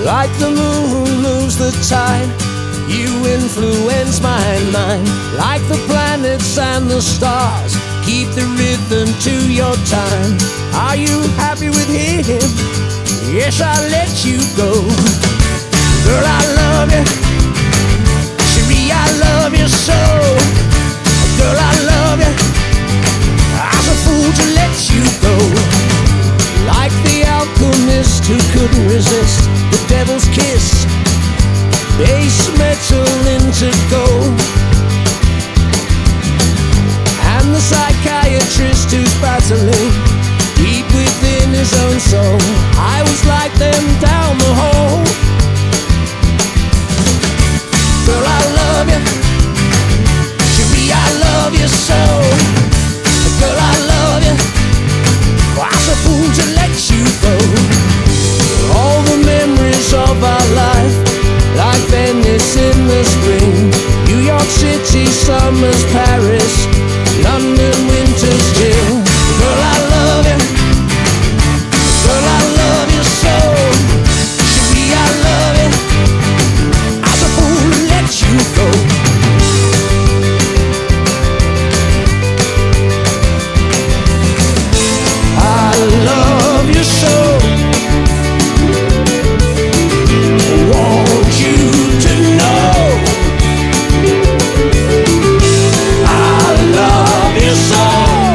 Like the moon moves the tide, you influence my mind. Like the planets and the stars, keep the rhythm to your time. Are you happy with him? Yes, I'll let you go. Girl, I love you. Cherie, I love you so. Girl, I love you. I was a fool to let you go. Like the alchemist who couldn't resist the devil's kiss, base metal into gold. And the psychiatrist who's battling deep within his own soul. I was like them down the hall. Girl, I love you. Cherie, I love you so. Girl, I love you. I was a fool to let you go. All the memories of our life, like Venice in the spring, New York City summers, Paris, London winters still. Girl, I love you. Girl, I love you so. Cherie, I love you. I was a fool to let you go. I love you so. Want you to know I love you so.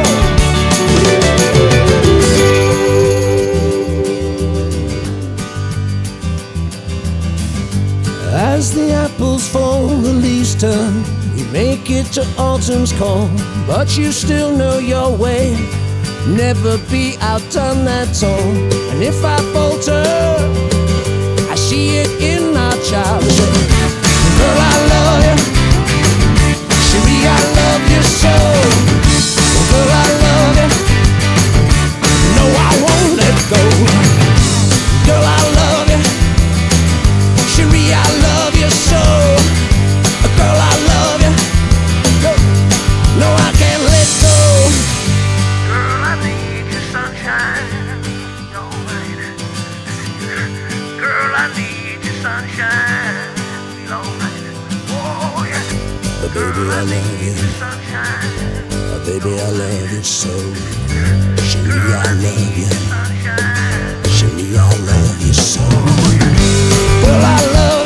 As the apples fall, the leaves turn, we make it to autumn's call. But you still know your way, never be outdone at all. And if I falter, I see it in our child. Girl, I love you. Cherie, I love you so. Girl, I love you. No, I won't let go. Girl, I love you. Cherie, I love you so. Girl, I love you. No, I can't let go. Girl, I need your sunshine. Your light. Girl, I need your sunshine. Your light. Oh, yeah. Baby, I love you. Sunshine. Baby, I love you so. Cherie, I love you. Cherie, I love you so. Girl, I love